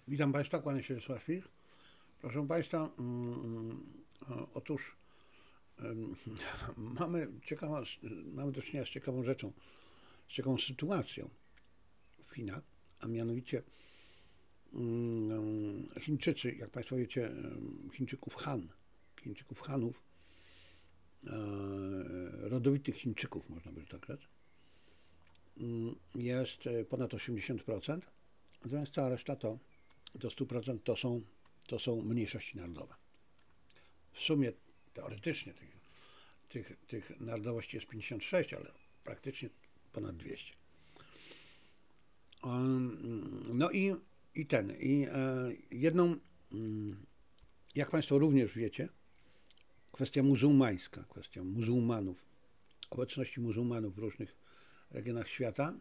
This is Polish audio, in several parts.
Witam Państwa, kłaniam się Wiesław Wilk. Proszę Państwa, otóż mamy do czynienia z ciekawą rzeczą, z ciekawą sytuacją w Chinach, a mianowicie Chińczycy, jak Państwo wiecie, Chińczyków Hanów, rodowitych Chińczyków, można by tak rzec, jest ponad 80%, natomiast cała reszta to do 100% to są mniejszości narodowe. W sumie teoretycznie tych narodowości jest 56, ale praktycznie ponad 200. No i jedną, jak Państwo również wiecie, kwestia muzułmańska, kwestia muzułmanów, obecności muzułmanów w różnych regionach świata,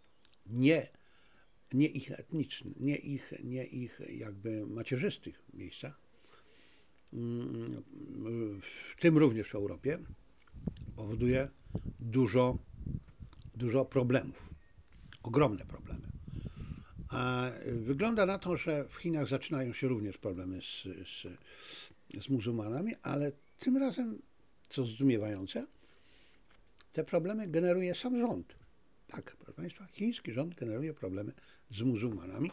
nie ich etnicznych, nie ich jakby macierzystych miejscach, w tym również w Europie, powoduje dużo problemów, ogromne problemy. A wygląda na to, że w Chinach zaczynają się również problemy z muzułmanami, ale tym razem, co zdumiewające, te problemy generuje sam rząd. Tak, proszę Państwa, chiński rząd generuje problemy z muzułmanami.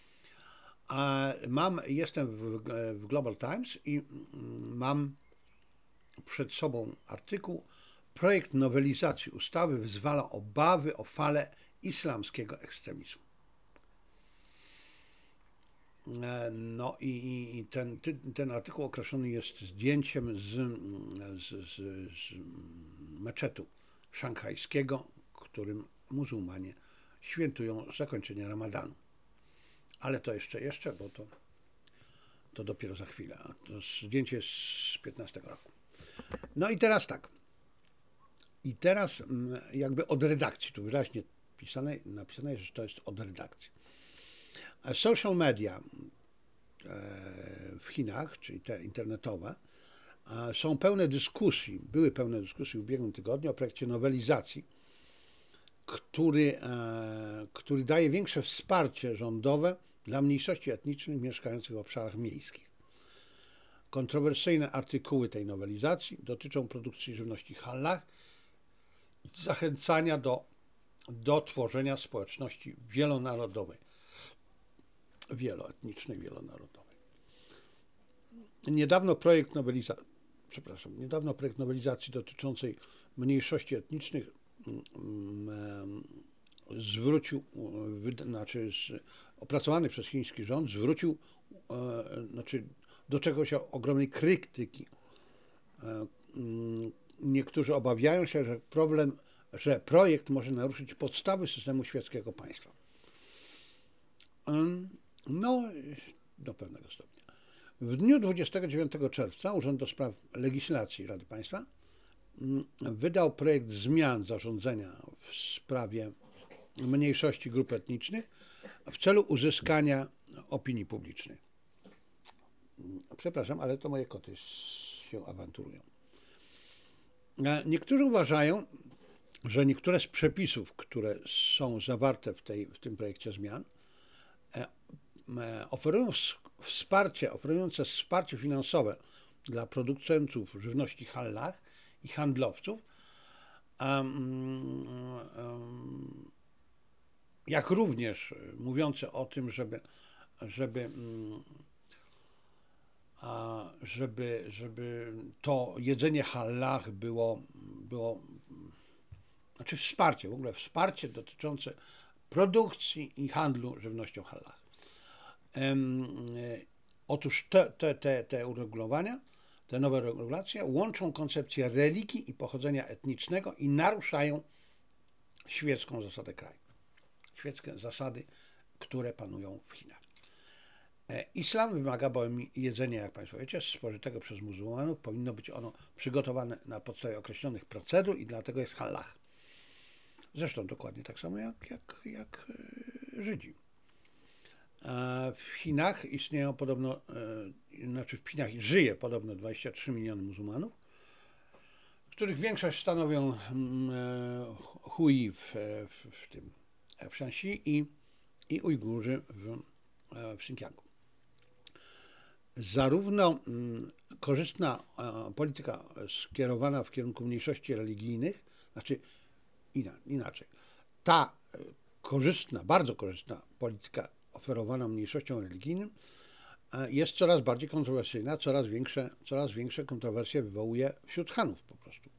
Jestem w Global Times i mam przed sobą artykuł: projekt nowelizacji ustawy wyzwala obawy o falę islamskiego ekstremizmu. No i ten artykuł określony jest zdjęciem z meczetu szanghajskiego, którym muzułmanie świętują zakończenie Ramadanu. Ale to jeszcze, bo to dopiero za chwilę. To zdjęcie jest z 15 roku. No i teraz tak. I teraz jakby od redakcji, tu wyraźnie napisane jest, że to jest od redakcji. Social media w Chinach, czyli te internetowe, były pełne dyskusji w ubiegłym tygodniu o projekcie nowelizacji, który daje większe wsparcie rządowe dla mniejszości etnicznych mieszkających w obszarach miejskich. Kontrowersyjne artykuły tej nowelizacji dotyczą produkcji żywności halal i zachęcania do tworzenia społeczności wielonarodowej, wieloetnicznej, wielonarodowej. Niedawno projekt nowelizacji dotyczącej mniejszości etnicznych opracowany przez chiński rząd zwrócił do czegoś ogromnej krytyki. Niektórzy obawiają się, że projekt może naruszyć podstawy systemu świeckiego państwa. No, do pewnego stopnia. W dniu 29 czerwca Urząd do Spraw Legislacji Rady Państwa wydał projekt zmian zarządzenia w sprawie mniejszości grup etnicznych w celu uzyskania opinii publicznej. Przepraszam, ale to moje koty się awanturują. Niektórzy uważają, że niektóre z przepisów, które są zawarte w tym projekcie zmian, oferujące wsparcie finansowe dla producentów żywności halal i handlowców, jak również mówiące o tym, żeby to jedzenie halal było wsparcie dotyczące produkcji i handlu żywnością halal. Otóż te uregulowania, te nowe regulacje łączą koncepcję religii i pochodzenia etnicznego i naruszają świecką zasadę kraju. Świeckie zasady, które panują w Chinach. Islam wymaga bowiem jedzenia, jak Państwo wiecie, spożytego przez muzułmanów. Powinno być ono przygotowane na podstawie określonych procedur i dlatego jest halal. Zresztą dokładnie tak samo jak Żydzi. W Chinach żyje podobno 23 miliony muzułmanów, których większość stanowią Hui w Shanxi i Ujgurzy w Xinjiangu. Zarówno korzystna polityka skierowana w kierunku mniejszości religijnych, znaczy inaczej, ta korzystna, bardzo korzystna polityka oferowana mniejszościom religijnym jest coraz bardziej kontrowersyjna, coraz większe kontrowersje wywołuje wśród Hanów po prostu.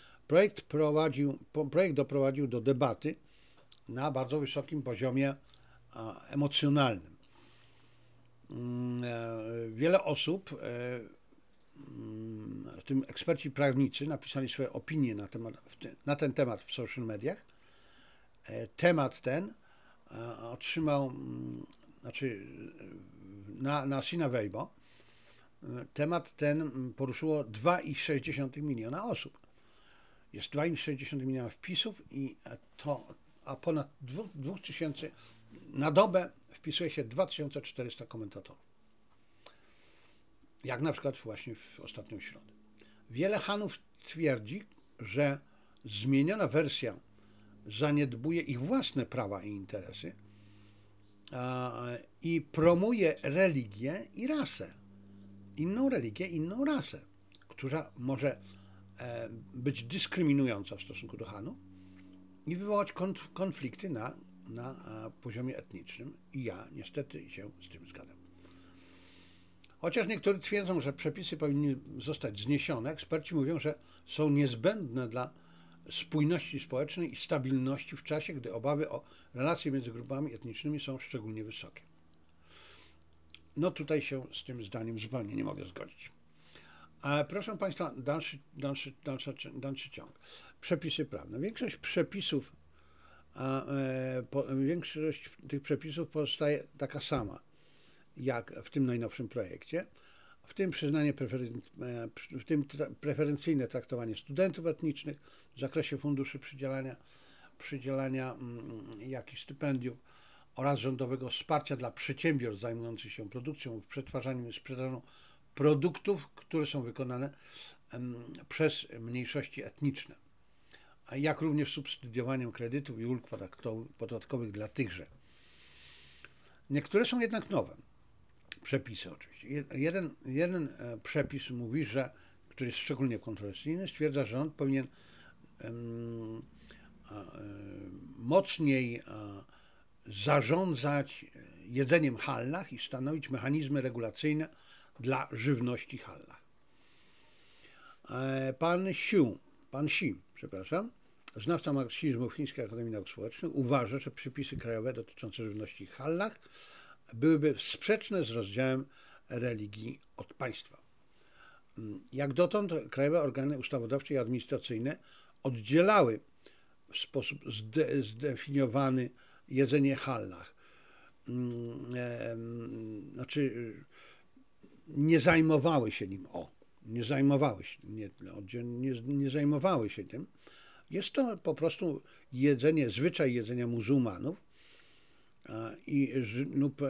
Projekt doprowadził do debaty na bardzo wysokim poziomie emocjonalnym. Wiele osób, w tym eksperci prawnicy, napisali swoje opinie na ten temat w social mediach. Temat ten otrzymał, znaczy na Sina Weibo, temat ten poruszyło 2,6 miliona osób. Jest 2,6 miliona wpisów a ponad 2000 na dobę wpisuje się 2400 komentatorów. Jak na przykład właśnie w ostatnią środę. Wiele Hanów twierdzi, że zmieniona wersja zaniedbuje ich własne prawa i interesy i promuje religię i rasę. Inną religię, inną rasę, która może być dyskryminująca w stosunku do Hanów i wywołać konflikty na poziomie etnicznym. I ja niestety się z tym zgadzam. Chociaż niektórzy twierdzą, że przepisy powinny zostać zniesione, eksperci mówią, że są niezbędne dla spójności społecznej i stabilności w czasie, gdy obawy o relacje między grupami etnicznymi są szczególnie wysokie. No tutaj się z tym zdaniem zupełnie nie mogę zgodzić. A proszę Państwa, dalszy ciąg. Przepisy prawne. Większość tych przepisów pozostaje taka sama, jak w tym najnowszym projekcie, w tym preferencyjne traktowanie studentów etnicznych w zakresie funduszy przydzielania jakichś stypendiów oraz rządowego wsparcia dla przedsiębiorstw zajmujących się produkcją, przetwarzaniem i sprzedażą produktów, które są wykonane przez mniejszości etniczne, jak również subsydiowaniem kredytów i ulg podatkowych dla tychże. Niektóre są jednak nowe. Przepisy oczywiście. Jeden przepis mówi, który jest szczególnie kontrowersyjny, stwierdza, że rząd powinien mocniej zarządzać jedzeniem halal i stanowić mechanizmy regulacyjne dla żywności halal. Pan Xi, znawca marksizmu w Chińskiej Akademii Nauk Społecznych, uważa, że przepisy krajowe dotyczące żywności halal byłyby sprzeczne z rozdziałem religii od państwa. Jak dotąd krajowe organy ustawodawcze i administracyjne oddzielały w sposób zdefiniowany jedzenie halal. Znaczy nie zajmowały się nim. Nie zajmowały się tym. Jest to po prostu zwyczaj jedzenia muzułmanów lub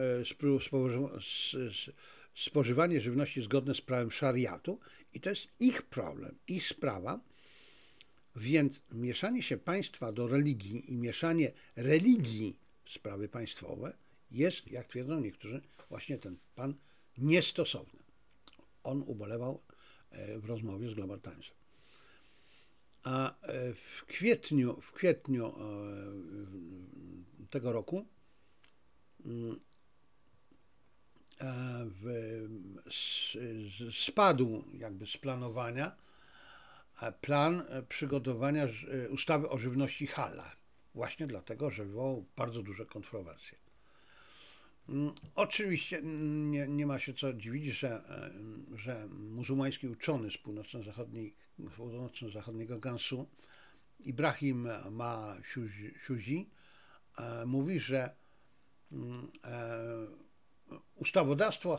spożywanie żywności zgodne z prawem szariatu i to jest ich problem, ich sprawa, więc mieszanie się państwa do religii i mieszanie religii w sprawy państwowe jest, jak twierdzą niektórzy, właśnie ten pan niestosowny. On ubolewał w rozmowie z Global Timesem. A w kwietniu tego roku spadł jakby z planowania plan przygotowania ustawy o żywności halal. Właśnie dlatego, że wywołał bardzo duże kontrowersje. Oczywiście nie ma się co dziwić, że muzułmański uczony z północno-zachodniego Gansu Ibrahim Ma-Siuzi mówi, że ustawodawstwo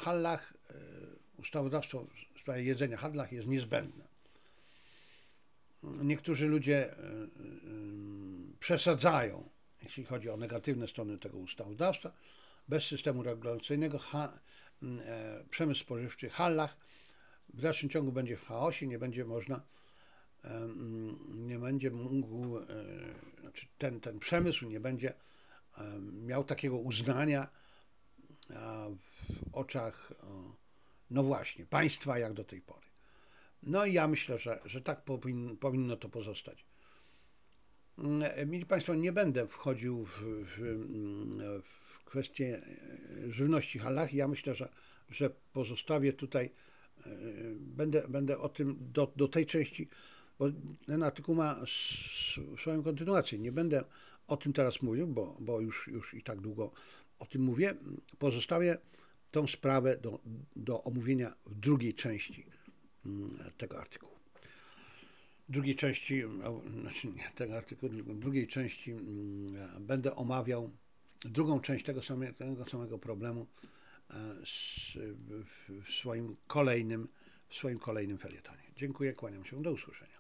w sprawie jedzenia halal jest niezbędne. Niektórzy ludzie przesadzają, jeśli chodzi o negatywne strony tego ustawodawstwa. Bez systemu regulacyjnego przemysł spożywczy halal w dalszym ciągu będzie w chaosie, nie będzie mógł, ten przemysł nie będzie miał takiego uznania oczach, no właśnie, państwa jak do tej pory. No i ja myślę, że tak powinno to pozostać. Mili Państwo, nie będę wchodził w kwestię żywności halal. Ja myślę, że pozostawię tutaj, będę o tym do tej części, bo ten artykuł ma swoją kontynuację. Nie będę o tym teraz mówił, bo już i tak długo o tym mówię. Pozostawię tą sprawę do omówienia w drugiej części tego artykułu. W drugiej części, znaczy nie tego artykułu, w drugiej części będę omawiał drugą część tego samego problemu w swoim kolejnym felietonie. Dziękuję, kłaniam się, do usłyszenia.